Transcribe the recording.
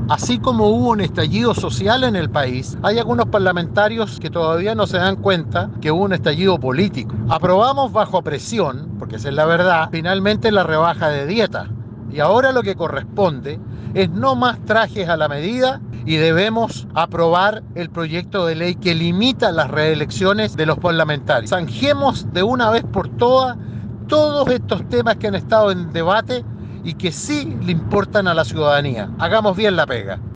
Así como hubo un estallido social en el país, hay algunos parlamentarios que todavía no se dan cuenta que hubo un estallido político. Aprobamos bajo presión, porque esa es la verdad, finalmente la rebaja de dieta. Y ahora lo que corresponde es no más trajes a la medida y debemos aprobar el proyecto de ley que limita las reelecciones de los parlamentarios. Zanjemos de una vez por todas todos estos temas que han estado en debate y que sí le importan a la ciudadanía. Hagamos bien la pega.